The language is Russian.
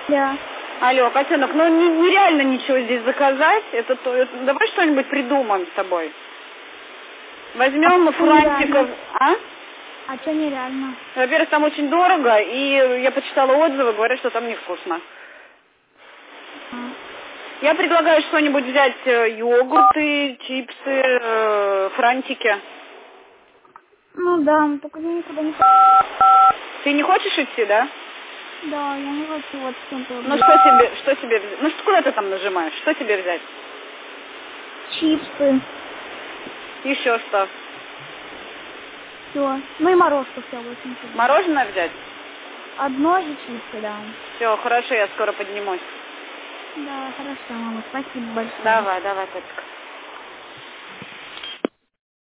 Да. Алло, котенок, ну нереально ничего здесь заказать. Давай что-нибудь придумаем с тобой. Возьмем франтиков. А? А что нереально? Во-первых, там очень дорого, и я почитала отзывы, говорят, что там невкусно. Я предлагаю что-нибудь взять, йогурты, чипсы, франтики. Ну да, только я никуда не... Ты не хочешь идти, да? Да, я не хочу вот чем-то... Ну что тебе взять? Ну куда ты там нажимаешь? Что тебе взять? Чипсы. Еще что? Все. Ну и морожку все, очень. Мороженое взять? Одно и чипсы, да. Все, хорошо, я скоро поднимусь. Да, хорошо, мама, спасибо большое. Давай, котик.